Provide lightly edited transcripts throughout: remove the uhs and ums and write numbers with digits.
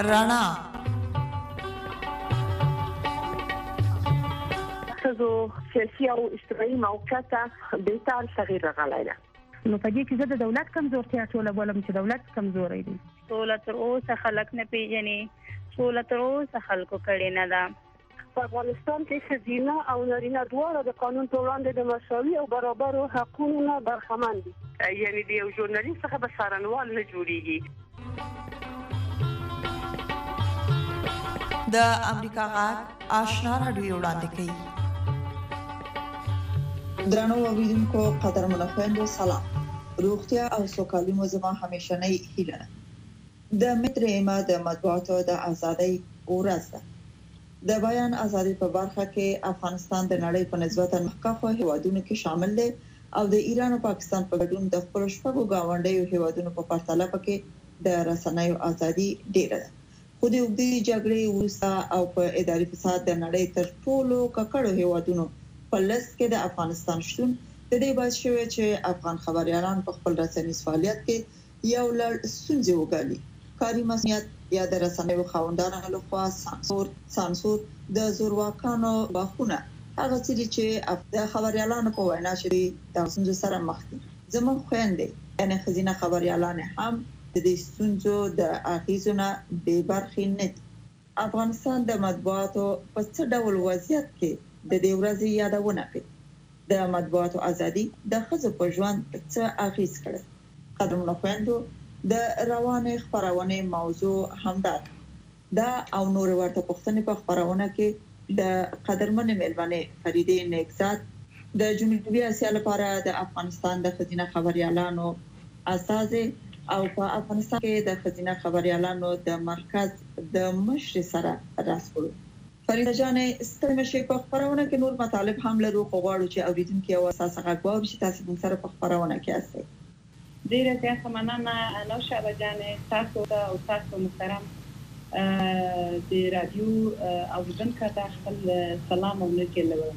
رڼا ښځو سیاسي او اجتماعي موقعیت بهتر تغییر راغلی ده. نو په دې کې زه د دولت کمزورتیا ټوله بولم چې دولت کمزوری دی. سوله تر اوسه خلک نه پیژني، سوله تر اوسه خلکو کړې نه ده. په افغانستان کې ښځینه او نارینه دواړه د قانون په وړاندې د مساوي او برابرو حقونو نه برخمن دي. یعنی د یو ژورنالیست څخه به څارنوال نه جوړیږي. د امریکا غږ آشنا راډیو وړاندې کوي. درنو اوریدونکو قدرمنو خویندو سلام. روغتیا او سوکالي مو زما همیشنۍ هیله ده. د مترېما د مطبوعاتو د ازادۍ ورځ ده. د بیان ازادي په برخه کې افغانستان د نړۍ په نسبت مخکښو هیوادونو کې شامل دی او د ایران او پاکستان په ګډون د خپل شپږو گاونډیو هیوادونو په پرتله کې د رسنیو ازادي ډیره ده. خو د اوږدې جګړې وروسته او په اداري فساد د نړۍ تر ټولو ککړو هیوادونو په لست کې د افغانستان شتون د دې باعث شوی چې افغان خبريالان په خپل رسنیز فعالیت کې یو لړ ستونزې وګالي. کاري مسؤلیت یا د رسنیو خاوندانو لخوا سانسور د زورواکانو واخونه هغه چې د خبريالانو په وینا چې د ستونزو سره مخ دي. زموږ خويندې یعنی خزینه خبريالان هم د دې ستونزو د اغیزونه به برخې نه دي. افغانستان د مطبوعاتو په څه ډول وضعیت کې د دې ورځې یادونه کوي. د مطبوعاتو ازادي د ښځو په ژوند څه اغیز کړي. قدرمنو خويندو د روانې خبرونه موضوع همدا دا او نور ورته پښتنې په خبرونه کې د قدرمنې ملمنې فریدې نیکزاد د جنوبي اسیا لپاره د افغانستان د خزینه خبريالانو اساس او په افغانستان کې د خزینه خبريالانو د مرکز د مشر سره راسپړو. فریده جانې ستاسو شي په خبرونه کې نور مطالب هم لرو خو غواړو چې اوریدونکو یو اساس غواړو چې تاسو موږ سره په خبرونه کې اوسئ. ډیره زیاته مننه نوشابه جانې تاسو او تاسو محترم د رادیو اوریدونکو ته خپل سلام او نیکي لرم.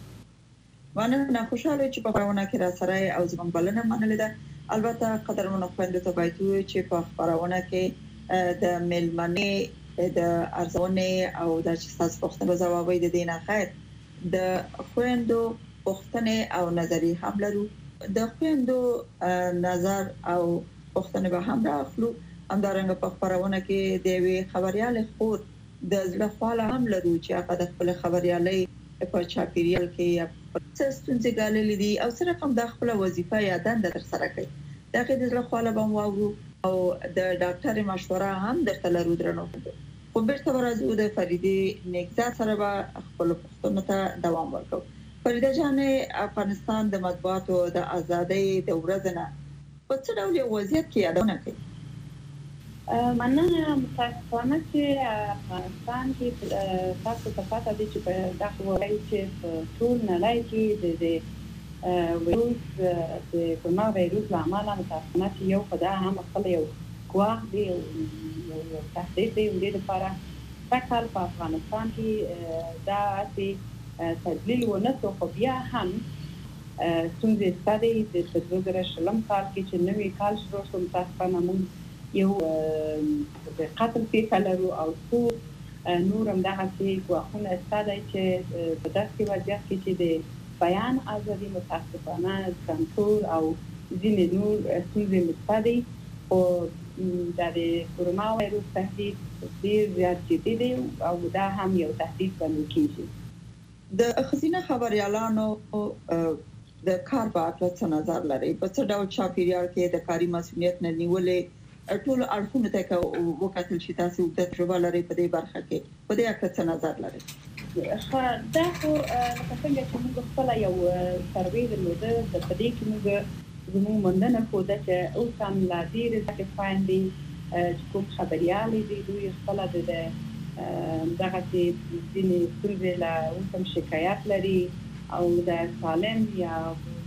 مننه خوشاله چې په خبرونه کې را سره او زموږ بلنه منلې ده. البته قدرمنو خويندو ته باید چې په خبرونه کې د ملمنې د ارزونه او د تاسو پوښتنو جواب د دینه خیر د خويندو پوښتنه او نظری هم لرو. د خويندو نظر او پوښتنه به هم راخلو. همدارنګه په خبرونه کې د وی خبريال خور د زړه خواله هم لرو چې هغه د خپل خبريالۍ په چاپیریال کې یا څه ستونزې ګاللې دي او سره کوم د خپل وظیفه یا دنده تر سره کوي. دا کې د زړه خواله به واورو او د ډاکټر مشوره هم درته لرو. درنو خو بیرته راځو د فریدې نیکزاد سره به خپل پوښتنو ته دوام ورکړو. فریده جانې افغانستان د مطبوعاتو د ازادۍ د ورځې په څه ډول وضعیت کې یادونه کوي؟ مننه متاسفانه چې افغانستان کې تاسو ته پته دي چې په دغه وایي چې ټول نړۍ کې د ویروس د کورونا ویروس له امله متاسفانه چې یو خدای هم خپل یو ګواښ دی یو تهدید دی د لپاره فقط په افغانستان کې دا چې تدلیل ونسو خو بیا هم ستونزې ستاسو د 2020 کال کې چې نوې کال شروع شو متاسفانه موږ یو د قتل پیښه لرو او څو نور هم دغه ګواښونه ستاسو چې په داسې وضعیت کې چې د بیان ازادي متاسفانه سانسور او ځینې نور ستونزې مستدي او د کورونا وایروس تهدید ډېر زیات جدي دی او دا هم یو تهدید بلل کېږي. د خزینه خبريالانو د کار په اړه څه نظر لري؟ په څه ډول چاپیریال کې د کاري مسؤلیت نه نیولې ټول اړخونه ته وکتل شي؟ تاسو د تجربه لري په دې برخه کې په دې اړه څه نظر لري؟ دا خو څنګه چې موږ خپل یو سروې درلوده د دې کې موږ زموږ مندنه خو دا چې اوس هم لا ډېر ځکه فایندي چې کوم خبريال دي دوی خپل د دغه چې ځینې ستونزې لا اوس هم شکایت لري او د سالم یا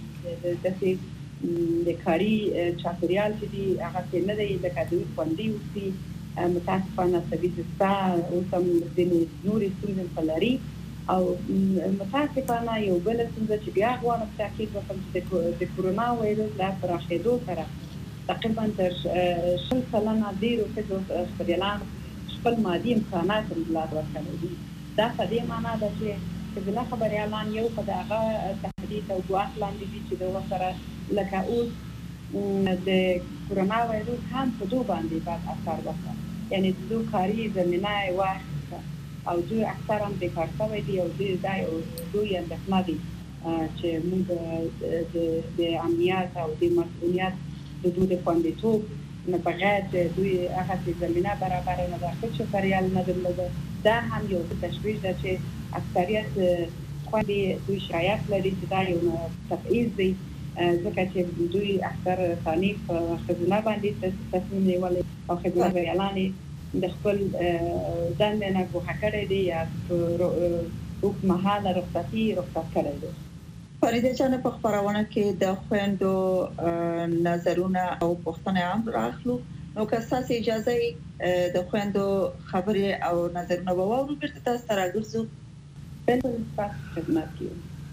د کاري چاپیریال چې دی هغه څنګه دی د کډوي خوندي اوسي متاسفانه طبيعي ستا او سم د نوري ستونزې په لري او متاسفانه یو بل څنګه چې بیا غواړم تاکید وکړم چې د کورونا وایروس لا پراخېدو سره تقریبا تر 100 سلنه ډیرو خبريالان خپل مادي امکانات هم لا ورکړي دي. دا په دې معنا ده چې ځینې خبریالان یو په دغه تهدید او ګواښ لاندې دي چې د ورسره لکه اوس د کرونا وایروس هم په دوی باندې باید اثر وکړي، یعنی د دوی کاري زمینه یې واخیسته او دوی اکثرا بیکار شوي دي او دا یو لوی اندېښنه دي چې موږ د امنیت او د مسؤلیت د دوی د خوندیتوب نه بغیر د دوی هغه زمینه برابر نه ده چې خبریال نه درلوده. دا هم یو تشویش ده چې اکثریت خوندي دوی شایعات لري چې دا یو تبعیض دی، ځکه چې دوی اکثر رسانې په ښځینه باندې تصمیم نیولی او ښځینه خبریالانې د خپل دندې نه ګوښه کړی دی یا اوږدمهاله رخصت کړی دی. فریده جان، په خبرونه کې د خویندو نظرونه او پوښتنې هم راخلو، نو که تاسو اجازه د خویندو خبرې او نظرونه به واورو، بیرته تاسو ته راګرځو. بالکل تاسو خدمت کوي.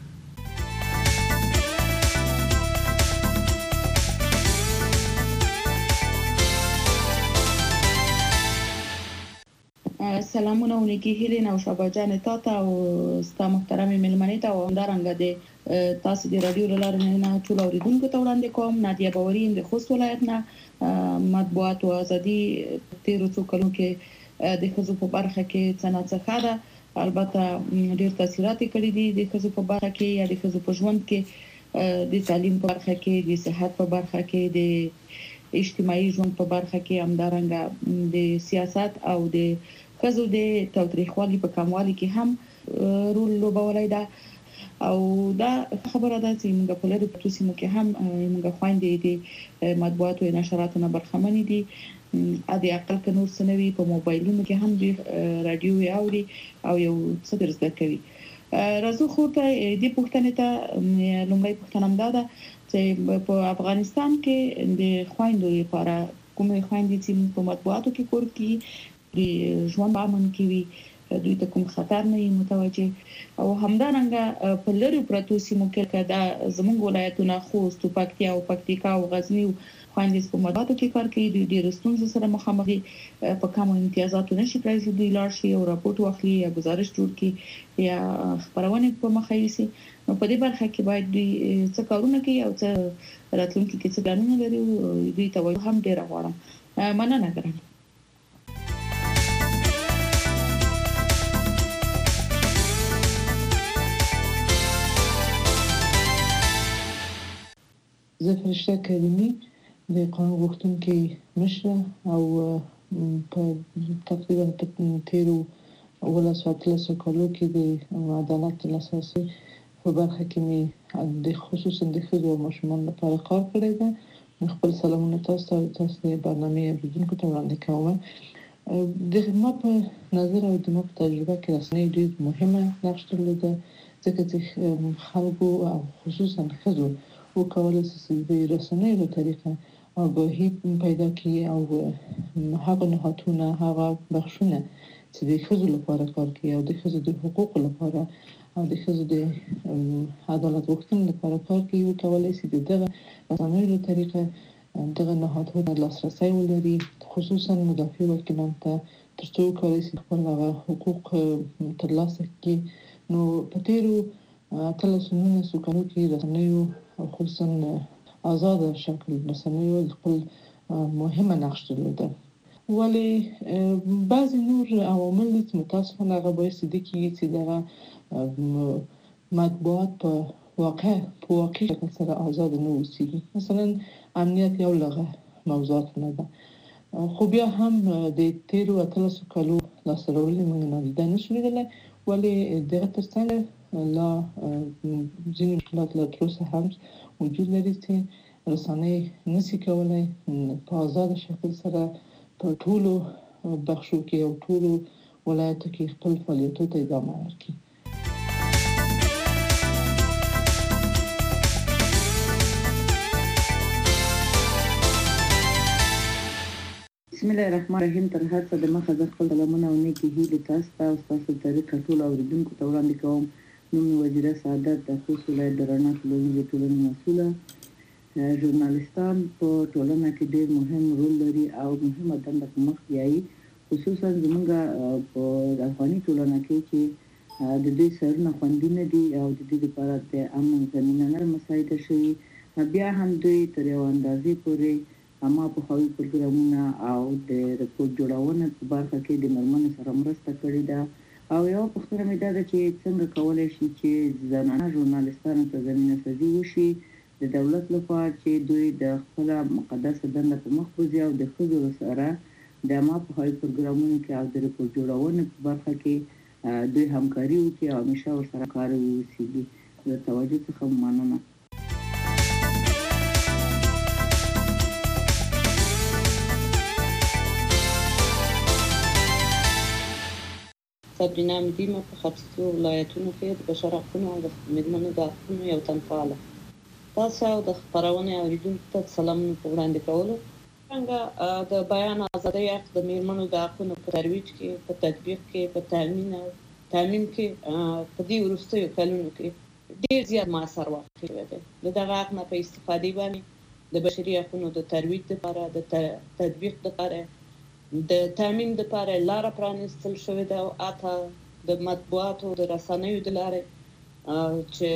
سلامونه ونیکی هیلین او شابه جان تاته او ستا محترمې ملمنې ته او همدارنګه د تاسو د رادیو له لارې نه ټول اوریدونکو ته وړاندې کوم. نادیه باوري د خوست ولایت نه. مطبوعات او ازادي تیرو څو کلونو کې د ښځو په برخه کې څه څه ده، البته ډېر تاثیرات کړي دي د ښځو په برخه کې یا د ښځو په ژوند کې، د تعلیم په برخه کې، د صحت په برخه کې، د اجتماعي ژوند په برخه کې، همدارنګه د سیاست او د ښځو د تاوتریخوالي په کموالي کې هم رول لوبولی ده. او دا خبره ده چې موږ په لرو پروتو سیمو کې هم موږ خويندې د مطبوعاتو او نشراتو نه برخمنې دي. ا دې عقل ک نور سنوي په موبایلونو کې هم د رادیو اوري او یو څه درزده کوي. راځو خو ته دې پوښتنې ته لومړی پوښتنه هم ده چې په افغانستان کې د خويندو لپاره کومې خويندې چې په مطبوعاتو کې کور کوي د ژوند امن کوي، دوی ته کوم خطر نه متوجه، او همدارنګه په لري پروتو سیمو کې کدا زموږ ولایتونه خوست، پکتیا او پکتیکا او غزنی خويندې په مطبوعاتو کې کار کوي، د رستونزو سره مخامخ دي، په کوم امتیازاتو نشي کولای چې دوی لاړ شي او راپورټ واخلي یا گزارش جوړ کړي یا خبرونه په مخه یوسي. نو په دې برخه کې باید دوی څه کارونه کوي او څه راتلونکي کې څه پلانونه لري، دوی ته هم ډیر غواړم. مننه ګرانه. زه فرشته کریمي د قانون غوښتونکي مشره او په تقریبا تیرو 13 کالو کې د عدالت لاساسي په برخه کې مې د خصوصا د ښځو او ماشومانو لپاره کار کړی دی. خپل سلامونه تاسو د برنامه اوریدونکو ته وړاندې کوم. د ما په نظر او د ما په تجربه کې رسنۍ ډېر مهمه نقش درلوده، ځکه چې خلکو او خصوصا ښځو وکولای شي د رسنیو په طریقه آگاهی پیدا کړي او هغه نهادونه، هغه بخښونه چې د ښځو لپاره کار کوي او د ښځو د حقوقو لپاره او د ښځو د عدالت غوښتنې لپاره کار کوي، وکولای شي دغه رسنیو په طریقه دغه نهادونه لاسرسي ولري، خصوصا مدافع وکیلان ته، ترڅو وکولای شي خپل حقوق ترلاسه کړي. نو په تیرو 13 کالو کې رسنیو خصوصا آزاد شکل رسنیو خپل مهمه نقش درلوده، ولی بعضی نور عوامل چې متاسفانه هغه باعث دي چې دغه مطبوعات په واقعي شکل سره آزاد نه اوسي. مثلا امنیت یو لغه موضوعات نه ده، خو بیا هم د تیرو 13 کالو لاسرولې موږ نه لیدل نشویدل، ولی دغه ترڅنګ لا ځینې مشکلات لا تر اوسه هم وجود لري چې رسنۍ نشي کولای په آزاد شکل سره په ټولو بخشو کې او ټولو ولایتو کې خپل فعالیتونو ته ادامه ورکړي. بسم الله الرحمن الرحیم. تر هر څه د مخه د خپل سلامونه او نیکی هیلې تاسو ته او تاسو طریقه ټول اوریدونکو ته وړاندې کوم. نوم وزیره سعادت د خوست ولایت د رڼا ټولنیزې ټولنې مسؤله. ژورنالیستان په ټولنه کې ډېر مهم رول لري او مهمه دنده په مخ بیایي، خصوصا زمونږ په افغاني ټولنه کې چې د دې سرونه خوندي نه دي او د دې لپاره د امن زمینه نه مساعده شوي، بیا هم دوی تر یو اندازې پورې اما په خوي پروګرامونه او د رپورټ جوړونه په برخه کې د مرمنو سره مرسته کړې ده. او یو پوښتنه مې ده چې څنګه کولای شي چې زنانه ژورنالیستانو ته زمینه سازي وشي د دولت لپاره چې دوی د خپل مقدسه دنده په مخ وځي او د ښځو سره د اما په خوي پروګرامونو کې او د رپورټ جوړونه په برخه کې دوی همکاري وکړي او همیشه ورسره کار وکړي. د توجه څخه مننه. صابرینا مدیمه په ختیځو ولایتونو کې د بشر حقونو او د مېرمنو د حقونو یو تنفعاله. تاسو او د خبرونه اوریدونکو ته سلامونه په وړاندې کولو. څنګه د بیان ازادۍ حق د مېرمنو د حقونو په ترویج کې، په تطبیق کې، په تامین کې په دې وروستیو کلونو کې ډېر زیات مؤثر واقع دی. د دغه حق نه په استفادې باندې د بشري حقونو د ترویج لپاره، د تطبیق لپاره، د تامین لپاره لاره پرانیستل شوې ده او اته د مطبوعاتو د رسنیو د لارې چې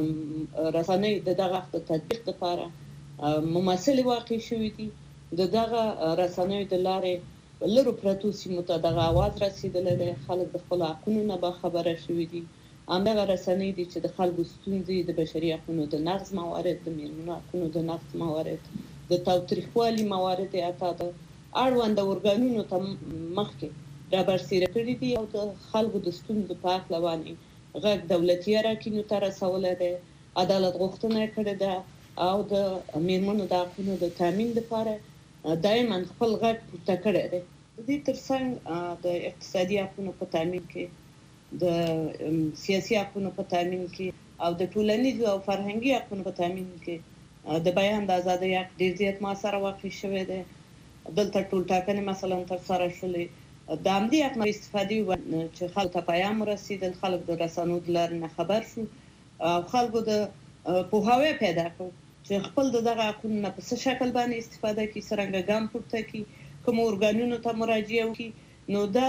رسنۍ د دغه د تطبیق لپاره ممثل واقع شوې دي. د دغه رسنیو د لارې لرو پرتو سیمو ته دغه आवाज رسیدلی دی، خلک د خپل حقونو نه باخبره شوي دي. همدغه رسنۍ دي چې د خلکو ستونزې، د بشري حقونو د نقض موارد، د مېرمنو حقونو د نقض موارد، د تاوتریخوالي موارد حتی د اړوند ارګانونو ته مخکې را برسېره کړي دي او د خلکو د ستونزو په هکله باندې غږ دولتي اراکینو ته رسولی دی، عدالت غوښتنه یې کړې ده او د مېرمنو د حقونو د تامین لپاره دایما خپل غږ پورته کړی دی. د دې ترڅنګ د اقتصادي حقونو په تامین کې، د سیاسي حقونو په تامین کې او د ټولنیزو او فرهنګي حقونو په تامین کې د بیان د ازادۍ حق ډېر زیات مؤثر واقع شوی دی. دلته ټول ټاکنې مثلا ترسره شولې د همدې حق نه استفادې چې خلکو ته پیام ورسېدل، خلک د رسنیو د لارې نه خبر شو او خلکو د پوهاوی پیدا کړ چې خپل دغه حقونو نه په څه شکل باندې استفاده کړي، څرنګه ګام پورته کړي، کوم ارګانونو ته مراجعه وکړي. نو دا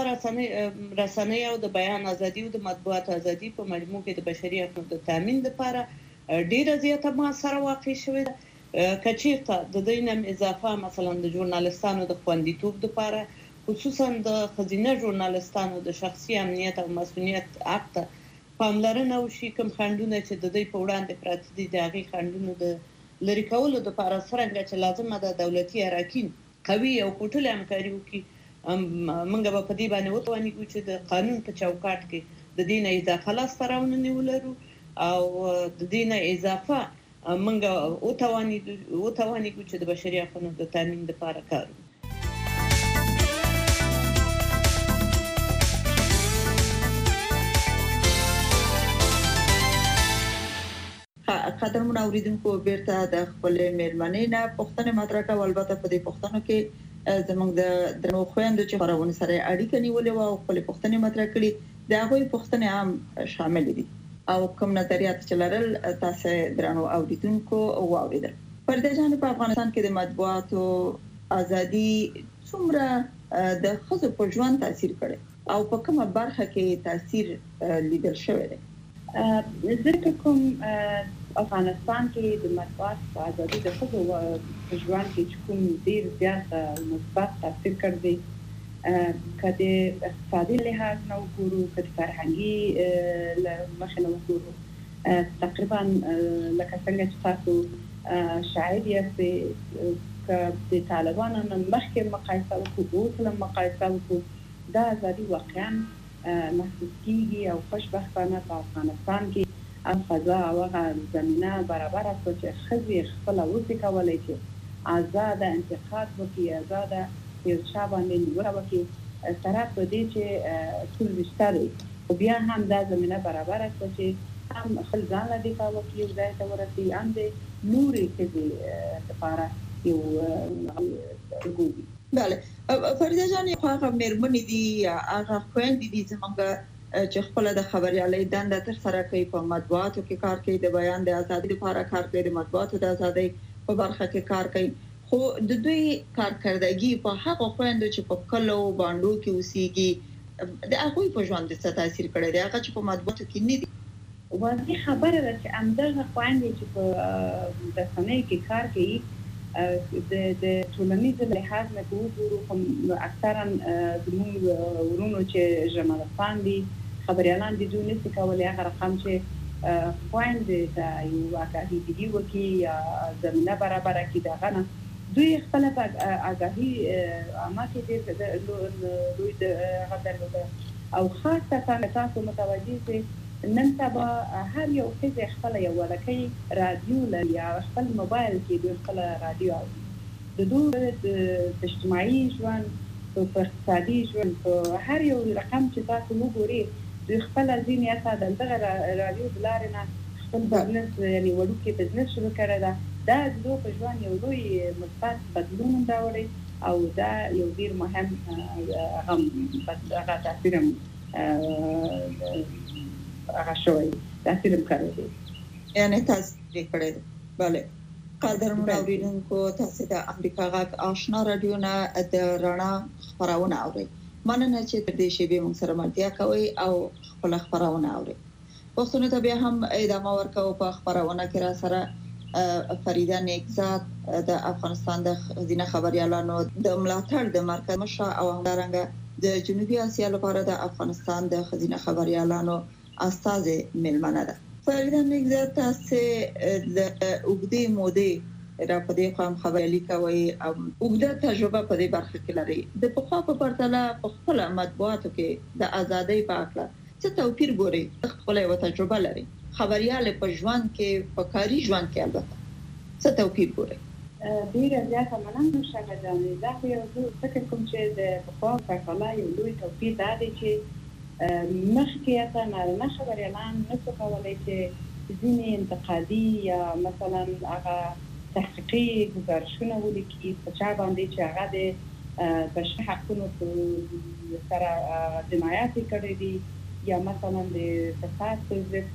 رسنۍ او د بیان ازادي او د مطبوعات ازادي په مجموع کې د بشري حقونو د تامین لپاره ډېره زیاته مؤثره واقع شوې ده. که چېرته د دې نه اضافه مثلا د ژورنالیستانو د خوندیتوب لپاره، خصوصا د ښځینه ژورنالیستانو د شخصي امنیت او مسؤلیت حق ته پاملرنه وشي، کوم خنډونه چې د دوی په وړاندې پراته دي د هغې خنډونو د لرې کولو لپاره څرنګه چې لازمه ده دولتي اراکین قوي او کوټلې همکاري وکړي. موږ به په دې باندې وتوانیږو چې د قانون په چوکاټ کې د دې نه اضافه لاسته راوړنې ولرو او د دې نه اضافه موږ وتوانیږو چې د بشري حقونو د تامین لپاره کار وکړو. قدرمن اوریدونکو بیرته د خپل مېرمنې نه پوښتنه مطرح کوي. البته په دې پوښتنو کې زموږ د درنو خويندو چې خبرونه سره اړیکه نیولې و او خپل پوښتنه مطرح کړي دا غوي پوښتنه هم شامل دي او کوم نظریات چې لرل تاسو درنو اوریدونکو واوریدل. پرده جان په افغانستان کې د مطبوعاتو ازادي څومره د ښځو په ژوند تاثیر کړي او په کومه برخه کې تاثیر لیدل شوی دی؟ ځکه کوم افغانستان کې د مطبوعاتو ازادي د ښځو په ژوند کې کوم ډیر زیات مثبت تاثیر کړی، کله اقتصادي لحاظ نه وګورو، کله فرهنګي مخه نه وګورو، تقریبا لکه څنګه چې تاسو شاهد یاست د طالبانو نن مخکې مقایسه وکړو، اوس هم مقایسه وکړو، دا ازادي واقعا محسوس کیږي او خوشبختانه په افغانستان کې فضا او زمینه برابر است چې ښځې خپل وړتیا کولای شي آزاد انتقاد وکړي، آزاد یو چا باندې نیوکه وکړي، طرف په دې چې ټول وشتري او بیا هم دا زمینه برابر است چې هم خپل ځان له دفاع وکړي او ځای ته ورسي، هم د نورې ښځې لپاره یو ګوي. بله فریده جان، هغه مېرمنې دي هغه خويندې دي زموږ چې خپل د خبريالۍ دنده تر سره کوي، په مطبوعاتو کې کار کوي، د بیان د ازادۍ لپاره کار کوي، د مطبوعاتو د ازادۍ په برخه کې کار کوي. خو د دوی کارکردګي په هغه خويندو چې په کلو باندې کې اوسېږي د هغه په ژوند څه تاثیر کړی دی هغه چې په مطبوعاتو کې نه دي واضح خبره ده چې همدغه خويندې چې په رسنۍ کې کار کوي د ټولنیز لحاظ نه وګورو کوم اکثرا زموږ ورونو چې ژورنالستان دي خبريالان دي دوی نشي کولای هغه رقم چې خويندې دا یو واقعي دی وکي یا زمينه برابر کړي دا غنه دوی خپل آگاهي عامه کې دوی د غدر او خاصه تاسو متوجي چې نن سبا هر یو څه خپل یو ولکې رادیو لري یا خپل موبایل کې دوی خپل رادیو د دوی د اجتماعي ژوند او اقتصادي ژوند هر یو رقم چې تاسو وګورئ دوی خپل ځین یا دغه رادیو بلارنه خپل بزنس یعنی وړوکی بزنس شروع کړی دا د دوی په ژوند یو لوی مثبت بدلون راوړي او دا یو ډیر مهم هغه تاثیر هغه شوی تاثیر کوي یعنی تاثیر کړی bale قدرمن اوریدونکو تاسو د امریکا غږ آشنا رادیو نه د رڼا خبرونه اورئ مننه چې د دې شی به موږ سره ملتیا کوي او خپل خبرونه اورئ پښتون ته بیا هم ادامه ورکوي په خبرونه کې را سره فریده نیکزاد د افغانستان د خزینه خبريالانو د ملاتړ د مرکز مشر او همدارنګه د جنوبي اسیا لپاره د افغانستان د خزینه خبريالانو استاد ملمنه ده فریده نیکزاد تاسو د وګړي مودې را په دې قام خبري کوي او وګړه تجربه په دې برخه کې لري د پخوا په پرتله په خپل مطبوعاتو کې د ازادۍ په اړه څه توپیر ګوري خپل یو تجربه لري خبريال په ژوند کې په کاري ژوند کې البته څه توپیر ګوري ډیره زیاته مننه شګه جانې دا یو فکر کوم چې د پخوا په پرتله یو لوی توپیر دی چې مخکې تا نه خبريالان نه څه کولای چې ځینې انتقادي یا مثلا هغه تحقیقي گزارشونه ولیکي په چا باندې چې هغه د بشري حقوقو سره جنایات کړي دي یا مثلا د فساد په ضد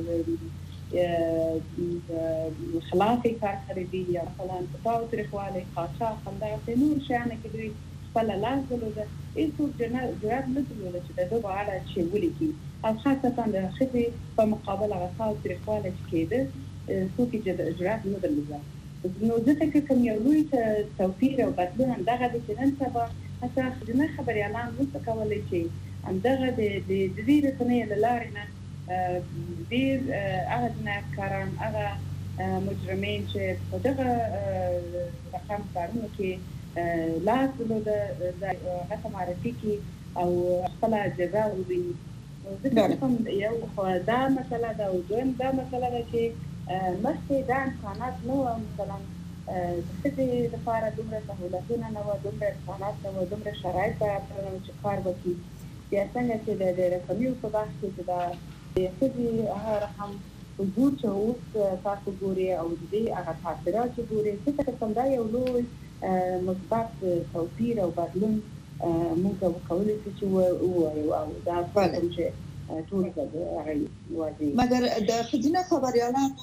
خلاف کار کړی دی یا مثلا تاوتریخوالی قاچاق همدغسې نور شیانو کې دوی خپله لاس درلوده هېڅوک جرأت نه درلوده چې د ده په اړه چې ولیکي او خاصتا د ښځې په مقابل هغه تاوتریخوالی چې کېده څوک یې جرأت نه درلوده نو زه فکر کوم یو لوی توپیر او بدلون همدغه دی چې نن سبا حتی ښځینه خبریالان نشي کولی چې همدغه د دې رسنیو له لارې نه ډېر هغه جنایتکاران هغه مجرمین چې په دغه رقم کارونو کې لاس درلوده هغه معرفي کړي او خپله جزا وویني زه فکر کوم یو دا مسله ده او دویم دا مسله ده چې مخکې دا امکانات نه وو مثلا د ښځې لپاره دومره سهولتونه نه وو دومره امکانات نه وو دومره شرایط برابر نه وو چې کار وکړي بیا څنګه چې د رسنیو په بحث کې چې دا د ښځې هغه رقم حضور چې اوس تاسو ګورئ او د دې هغه تاثیرات چې ګورئ زه فکر کوم دا یو لوی مثبت توپیر او بدلون موږ وکولی شو چې ووایو او دا کوم چې ټول هغه واضح مګر د ښځینه خبریالانو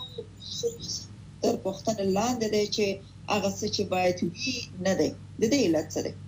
تر پوښتنې لاندې دی چې هغه څه چې باید وي نه دی د دې علت څه دی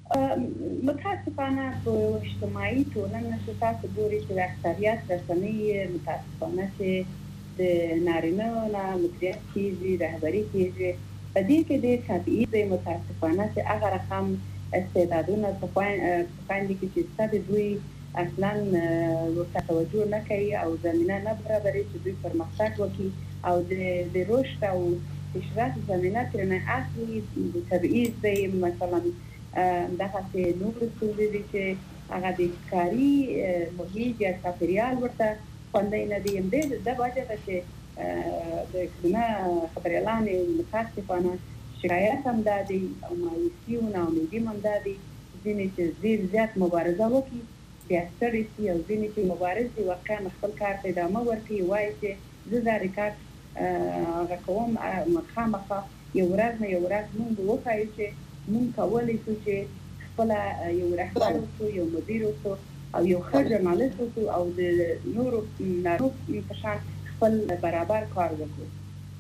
متاسفانه په اجتماعي ټولنه کې تاسو ګورئ چې د اکثریت رسنۍ متاسفانه چې د نارینه نه مدیریت کېږي رهبري کېږي په دې کې ډېر طبیعي دی متاسفانه چې هغه رقم استعدادونه په خویندې کې چې شته د دوی اصلا ورته توجه نه کوي او زمینه نه برابروي چې دوی پرمختګ وکړي او د رشد او پیشرفت زمینه ترې نه اخلي طبیعي دی مثلا دغسې نور ستونزې دي چې هغه د کاري محیط یا چاپېریال ورته خوندی نه دي همدې دا وجه ده چې د ښځینه خبریالانې متاسفانه شکایت هم دا دی او مایوسي او ناامیدي هم دا دی ځینې چې ډېر زیات مبارزه وکړي بیا ستړي شي او ځینې چې مبارز دي واقعا خپل کار ته ادامه ورکړي وایي چې زه دا ریکارډ هغه کوم خامخا یو ورځ نه یو ورځ موږ وښایو چې موږ کولی شو چې خپله یو رهبر اوسو یو مدیر اوسو او یو ښه ژورنالست اوسو او د نورو نارو په شان خپل برابر کار وکړو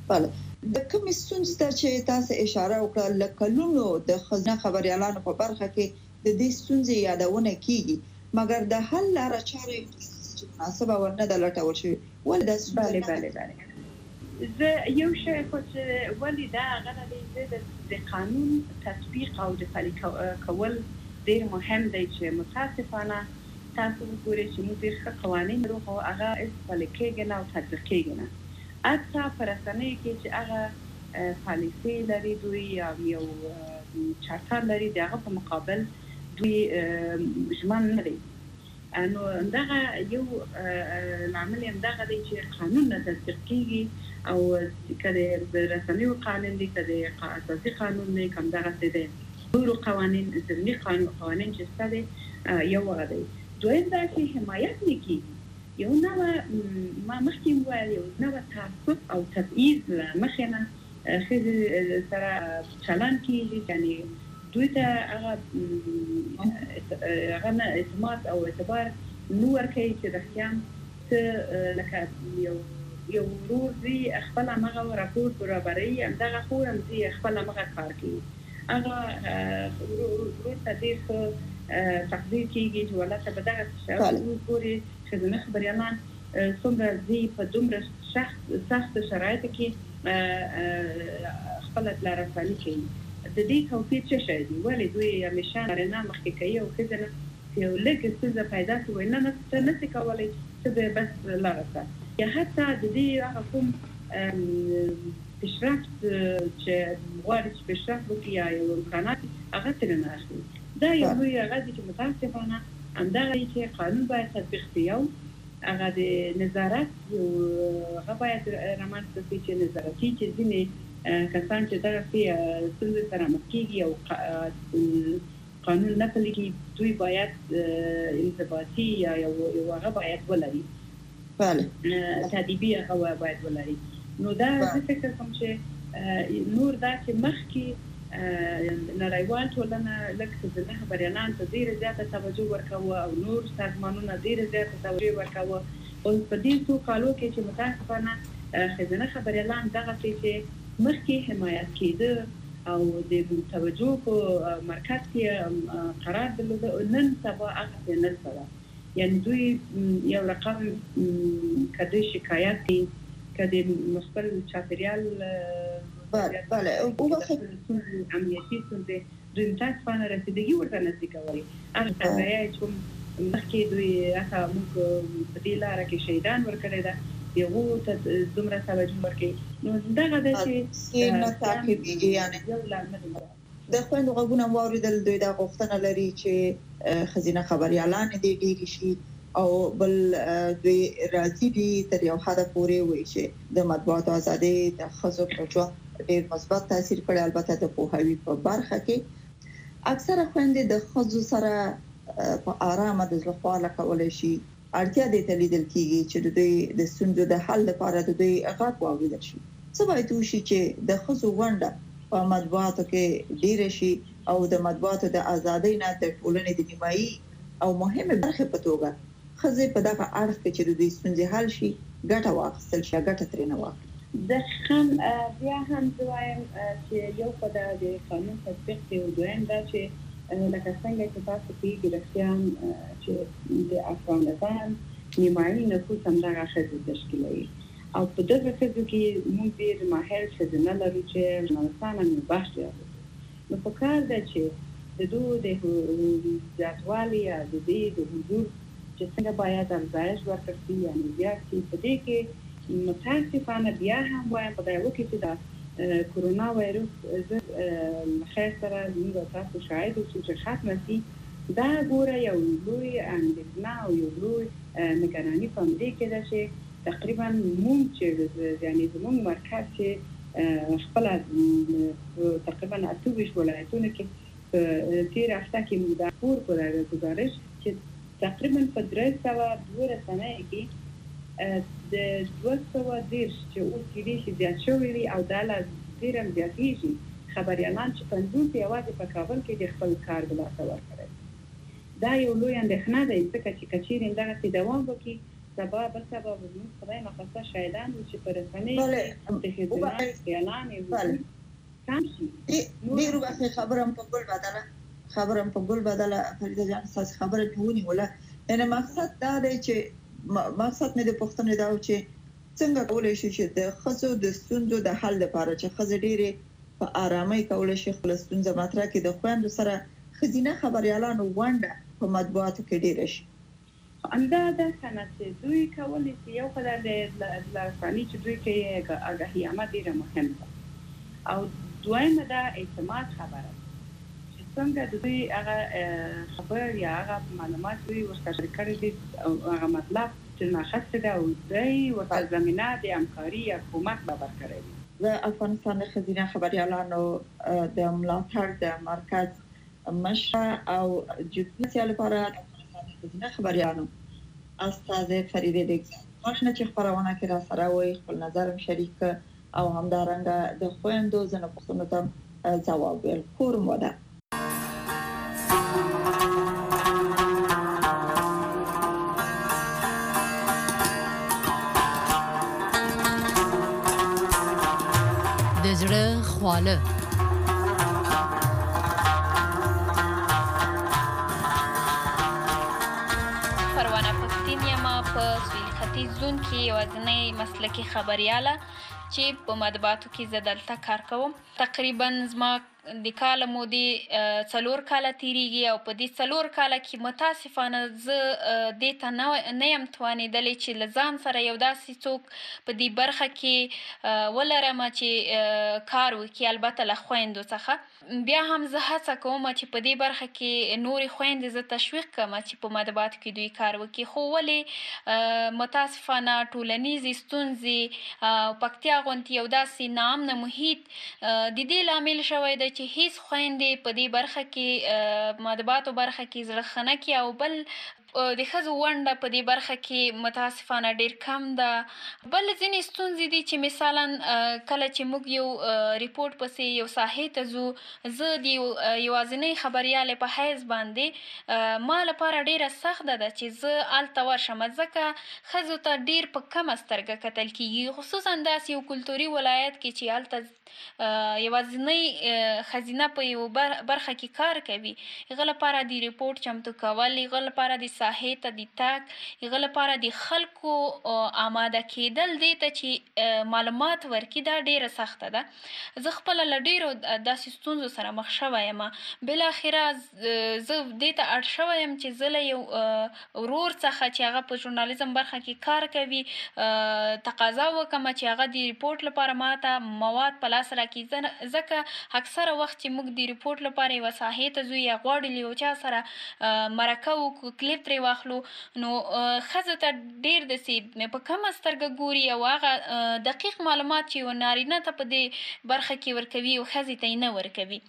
بله د کومې ستونزې ته چې تاسو اشاره وکړه لکلونو د خزانه خبريالانو په برخه کې د دې ستونزې یادونه کیږي مګر د حل لاره چارې مناسبه ورنه د لټول شي ولې د بله زه یو شی چې ولې دا غواړم د قانون تطبیق او د پلي کول ډیر مهم دی چې متاسفانه تاسو وګورئ چې موږ ډیر ښه قوانین لرو خو هغه پلي کېږي نه او تطبیق کېږي نه حتی پر رسنۍ کې چې هغه پالیسي لري دوی یو چارتر لري دغه په مقابل دوی ژمن نه لري نو دغه یو عمل هم دغه دی چې قانون نه تطبیق کېږي او کله د رسنیو قانون دی کله اساسي قانون دی کوم دغه څه دی نور قوانین ځینې قوانین چې ستاسو یو غوډي دوی دا چې حمایت نکړي یو نو ما مخکې وایي یو نو تعصب او تبعیض مخینه خزي سره چلان کیږي یعنی دوی ته هغه اعتماد او اعتبار نور کوي چې د خیام څه لکه یو روزي خپل هغه راپور برابرۍ همدغه خو هم دي خپل هغه کار کوي هغه ورته ډېر تقدیر کیږي چې ولته به دغه شاو پورې خدمت خبريالان څومره دي په دومره سخت شرایطو کې خپل لارښوونې کوي د دې توپیر څه شي دی ولې دوی همیشه رانه مخکې کوي او خدمت یو لږ څه پیدا کوي نه کولای چې بس لارښه یا حتی د دې هغه کوم پیشرفت چې غواړي چې پیشرفت وکړي یا یو امکانات هغه ترې نه اخلي دا یو لوی هغه چې متاسفانه همدغه چې قانون باید تطبیق شي او هغه د نظارت هغه باید رامنځته شي چې نظارتي چې ځینې کسان چې دغه څه سره مخ کېږي او قانون نه پلي کوي دوی باید انضباطي یا یو هغه باید ولري بله تادیبي هغه باید ولري نو دا زه فکر کوم چې نور دا چې مخکې نړیوال ټولنه لکه د خبريالان ته ډیره زیاته توجه ورکوه او نور سازمانونه ډیره زیاته توجه ورکوه او په دې څو کالو کې چې متاسفانه خزانه خبريالان دغه چې مخکې حمایت کېده او د توجه په مرکز کې قرار درلود نن سبا هغه نه سره یعنی دوی یو رقم کده شکایت دي کده مخبر چاپریال بله او وخت امنیتي څنګه دوی متاسفانه رسیدګي ورته نشي کولی هغه ځای چې مخکې دوی هغه موږ په دې لار کې شهیدان ورکړل دا یو ته دومره توجه ورکړي نو دغه د چې نه تعقیبېږي یعنی د خويندو غوونه واردل دوی د غوښتنه لري چې خزینه خبريالان دې ډېر شي او بل دوی راځي دي تر یو حد پورې وایي چې د مطبوعاتو ازادي د خزو په ژوند ډېر مثبت تاثیر کړی البته د پوهاوی په برخه کې اکثره خويندې د خزو سره په آرامه د ځلخواله کولای شي اړتیا دې ته لیدل کیږي چې دوی د ستونزو د حل لپاره د دوی غږ واوریدل شي څه باید وشي چې د خزو ونده په مطبوعاتو کې ډیر شي او د مطبوعاتو د ازادۍ نه د ټولنې د نیمایي او مهمه برخه په توګه خزې په دغه اړخ کې چې دوی ستونزې حل شي ګټه واخیستل شي ګټه ترې نه واخلي د خان بیا هم زوایم چې یو په د قانون تطبیق دی او دویم دا چې لکه څنګه چې تاسو پیږي رښتیا چې د افغانستان نیمایي نفوس همدغه خزې تشکیلوي او په دغه خزو کې موږ ډېر ماهر ښځینه لرو چې افغانستان هم بحث لري نو په کار ده چې د دوی د زیاتوالي یا د دې د حضور چې څنګه باید افزایش ورکړل شي یعنی زیات شي په دې کې متاسفانه بیا هم وایم په دغه کې چې دا کورونا وایروس خیر سره موږ تاسو شاهد اوسو چې ختم شي دا ګوره یو لوی اندېښنه او یو لوی نگرانی په دې کې ده چې تقریبا موږ چې یعنی زموږ مرکز چې خپل تقریبا 28 ولایتونو کې تیر هفته کې موږ د پور پر گزارش چې تقریبا په 312 سنه کې د 210 چې اوس کې زیات شوی او د لا ډیرم زیاتېږي خبريالان چې 50 یوازې په کابل کې د خپل کار بلاسه ورکړي دا یو لوی اندېښنه ده چې کچېرین دغه دوام وکړي سبا بل سبا بدون خدای نخواسته شایدن و چې پر رسنۍ د خدمات اعلان وي کم شي ډیرو وخت خبرم په ګل بدله فریده جان تاسو خبره کوونی ولا ان مقصد دا دی چې مقصد مې د پښتنې دا و چې څنګه کولای شي چې د خزو د ستونزو د حل لپاره چې خزه ډیره په آرامۍ کولای شي خپل ستونزه مطرح کړي د خويندو سره خزینه خبريالانو وانډه په مطبوعاتو کې ډیره شي اندازه کنه چې دوی کولای شي یو خدای د لارښوونې چې دوی کې آگاهی عامه ډیره مهمه ده او دویمه دا اعتماد خبره څنګه د دوی هغه خبر یا هغه معلومات دوی ورته شریکړي دي او هغه مطلب چې ناخسته ده او دوی ورته زمينه د همکاري یا کومک به ورکړي د افغانستان خزینه خبريالانو د ملاتړ د مرکز مشر او جوړتیا لپاره د افغانستان خزینه خبريالانو استاد فریده دګزان ماشنه چې خبرونه کې را سره وي خپل نظر شریک او همدارنګه د خويندو زنه پښتنو ته ځواب ورکړ فورم ودا دزړه خواله پروانه پښتین یما په سویل ختیځ زون کې یوازینی مسلکي خبرياله چې په مطبوعاتو کې زه دلته کار کوم تقریبا زما د کال مودي 4 کال تیریږي او په دې 4 کال کې متاسفانه زه د ته نه يم توانېدلې چې لزان سره یو داسې څوک په دې برخه کې ولرم چې کار وکړي البته له خويندو څخه بیا هم زه هڅه کوم چې په دې برخه کې نورې خويندې زه تشویق کوم چې په مطبوعاتو کې دوی کار وکړي خو ولې متاسفانه ټولنیزې ستونزې پکتیا غونډې یو داسې ناامنه محیط د دې لامل شوی دی چې هیڅ خويندې په دې برخه کې مطبوعاتو برخه کې زړه خنه کې او بل د ښځو ونډه په دې برخه کې متاسفانه ډېر کم ده بل ځینې ستونزې دي چې مثلا کله چې موږ یو ریپورټ پسې یو ساحې ته ځو زه د یوازینۍ خبریالې په حیث باندې ما لپاره ډېره سخته ده چې زه هلته ورشم ځکه ښځو ته ډېر په کمه سترګه کتل کېږي خصوصا داسې یو کلتوري ولایت کې چې هلته یوازینۍ ښځینه په یو برخه کې کار کوي هغه لپاره د ریپورټ چمتو کول هغه لپاره د ساحې ته د تګ هغه لپاره د خلکو آماده کېدل دې ته چې معلومات ورکړي دا ډېره سخته ده زه خپله له ډېرو داسې ستونزو سره مخ شوی یم بالاخره زه دې ته اړ شوی یم چې زه له یو ورور څخه چې هغه په ژورنالیزم برخه کې کار کوي تقاضا وکړم چې هغه د ریپورټ لپاره ماته مواد په لاس راکړي ځکه اکثره وخت چې موږ د ریپورټ لپاره یوه ساحې ته ځو یا غواړو له یو چا سره مرکه وکړو کلیپ ترې واخلو نو ښځو ته ډېر داسې په کمه سترګه ګوري او هغه دقیق معلومات چې یو نارینه ته په دې برخه کې ورکوي او ښځې ته یې نه ورکوي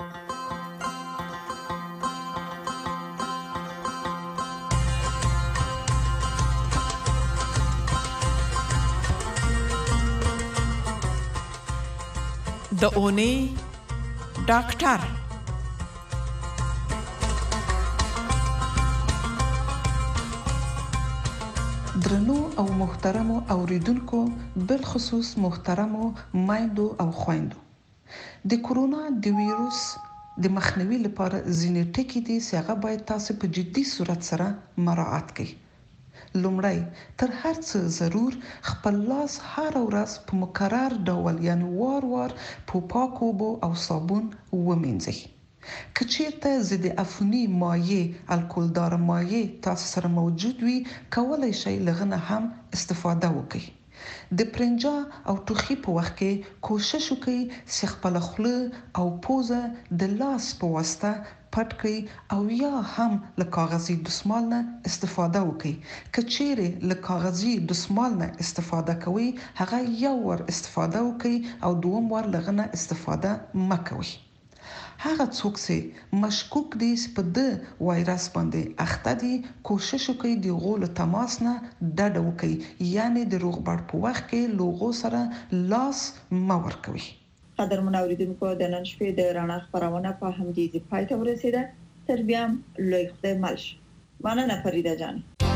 د اونۍ ډاکټر درنو او محترمو اوریدونکو بالخصوص محترمو مایندو او خويندو د کورونا د ویروس د مخنیوي لپاره ځینې ټکي دي چې هغه باید تاسو په جدي صورت سره مراعات کړئ لومړی تر هر څه ضرور خپل لاس هر ورځ په مکرر ډول یعنی وار په پاکو اوبو او صابون ومینځئ کچیرته ضد عفونی مایع الکولدار مایع تاسو سره موجود وي کولای شئ لغنه هم استفاده وکړئ د پرنجا او ټوخي په وخت کې کوشش وکړئ چې خپل خوله او پوزه د لاس په واسطه پټ کړئ او یا هم له کاغذي دستمال نه استفاده وکړئ کچیرې له کاغذي دستمال نه استفاده کوئ هغه یو ور استفاده وکړئ او دوم ور لغنه استفاده مکوئ هغه څوک چې مشکوک دي په د وایرس باندې اخته دي کوشش وکړي د غول تماس نه ډډه وکړي یعنی د روغبړ په وخت کې لوغو سره لاس مور کوي قدرمن اوریدونکو د نن شپې د رڼا خبرونه په همدې ځای پای ته ورسیده تر بیا لوی خدای ملش مننه فریده جان